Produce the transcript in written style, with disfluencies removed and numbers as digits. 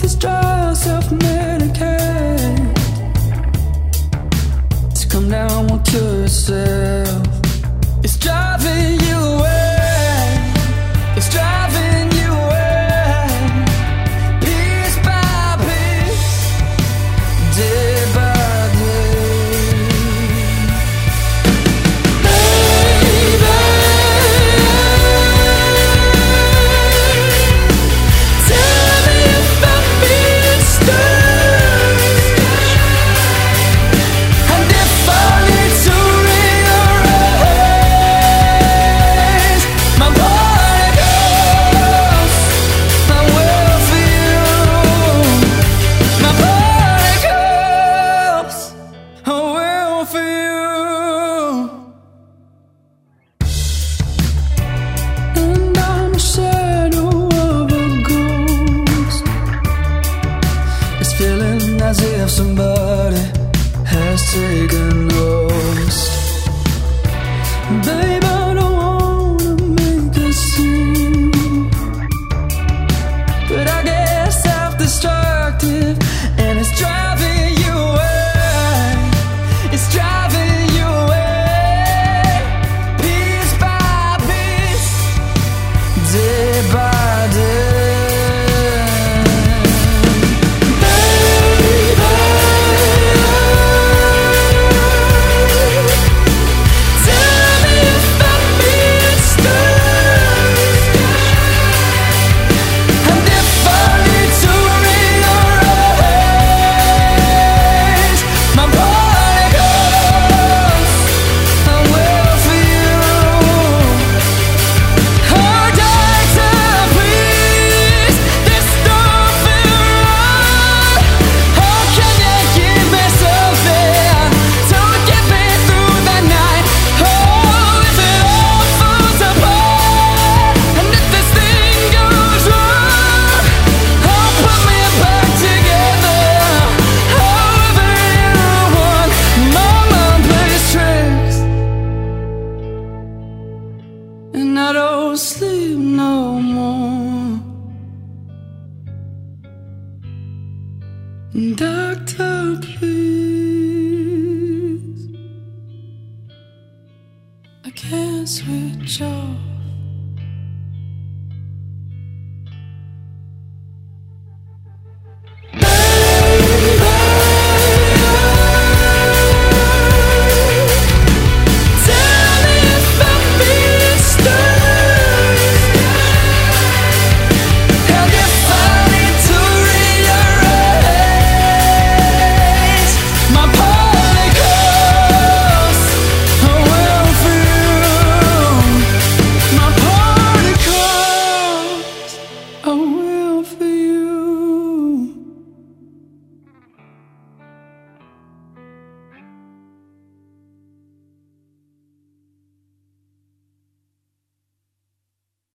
just try self-medicate to come down to yourself. It's driving you away. It's driving you away. Piece by piece, day by day. Baby, tell me if I'm being stupid, and if I need to rearrange my particles, I will for you. My particles, I will for you. And I'm a shadow of a ghost. It's feeling as if somebody has taken us. Babe, I don't wanna make a scene, but I get self-destructive, and it's driving you away. It's driving you away, piece by piece, day by day. Baby, tell me if I'm being stupid, and if I need to rearrange my particles, I will for you. Oh, doctor, please, this don't feel right. Oh, can you give me something to get me through the night? Oh, if it all falls apart, and if this thing goes wrong, oh, put me back together. However you want. My mind plays tricks, and I don't sleep no more. Doctor, please, I can't switch off.